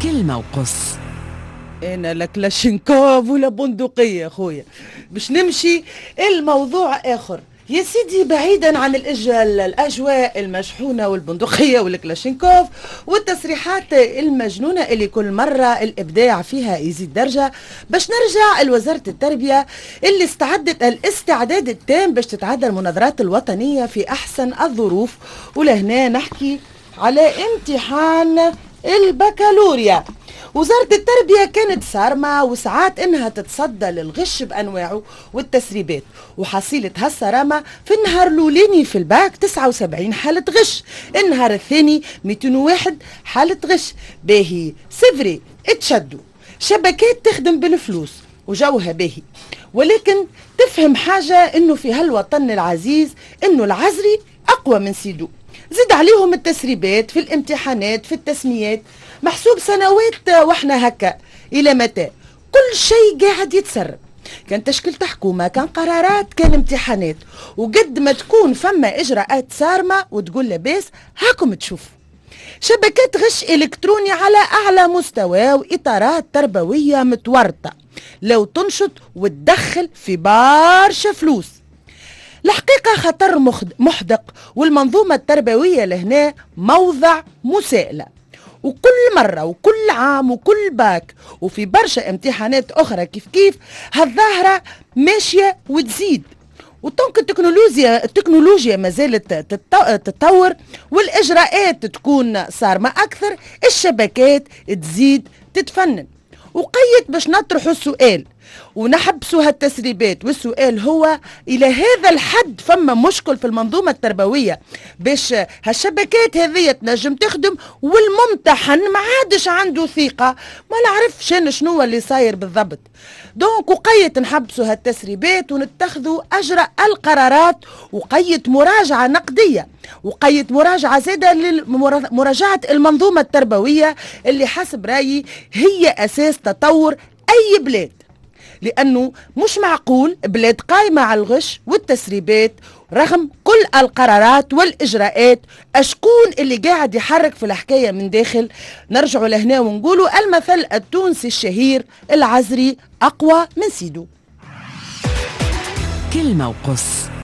كلمة وقص. انا لا كلاشينكوف ولا بندقية خويا باش نمشي الموضوع اخر يا سيدي، بعيدا عن الاجواء المشحونة والبندقية والكلاشينكوف والتصريحات المجنونة اللي كل مرة الابداع فيها يزيد درجة، باش نرجع لوزارة التربية اللي استعدت الاستعداد التام باش تتعدى المناظرات الوطنية في احسن الظروف. ولهنا نحكي على امتحان البكالوريا. وزارة التربية كانت صارمة وساعات انها تتصدى للغش بانواعه والتسريبات، وحصيلة هالصرامة في النهار الاولاني في الباك 79 حالة غش، النهار الثاني 201 حالة غش. باهي سيفري اتشدوا شبكات تخدم بالفلوس وجوها باهي، ولكن تفهم حاجة انه في هالوطن العزيز انه العزري اقوى من سيدو. زيد عليهم التسريبات في الامتحانات في التسميات، محسوب سنوات واحنا هكا الى متى؟ كل شيء قاعد يتسرب، كان تشكيلة حكومة، كان قرارات، كان امتحانات، وقد ما تكون فما اجراءات صارمة وتقول لباس هاكم تشوف شبكات غش الكتروني على اعلى مستوى واطارات تربوية متورطة لو تنشط وتدخل في برشا فلوس. الحقيقة خطر محدق، والمنظومة التربوية لهنا موضع مساءلة، وكل مرة وكل عام وكل باك وفي برشا امتحانات أخرى كيف هالظاهرة ماشية وتزيد. وطنك التكنولوجيا ما زالت تتطور والإجراءات تكون صارمة أكثر، الشبكات تزيد تتفنن. وقيت باش نطرحوا السؤال ونحبسوا هالتسريبات، والسؤال هو إلى هذا الحد فما مشكل في المنظومة التربوية باش هالشبكات هذه تنجم تخدم والممتحن ما عادش عنده ثقة، ما نعرفش شنو اللي صاير بالضبط. دونك وقيت نحبسوا هالتسريبات ونتخذوا أجرى القرارات، وقيت مراجعة نقدية، وقيت مراجعة زادة لمراجعة المنظومة التربوية اللي حسب رأيي هي أساس تطور أي بلاد، لأنه مش معقول بلاد قايمة على الغش والتسريبات رغم كل القرارات والإجراءات أشكون اللي قاعد يحرك في الحكاية من داخل. نرجع لهنا ونقولوا المثل التونسي الشهير العزري أقوى من سيدو. كلمة وقص.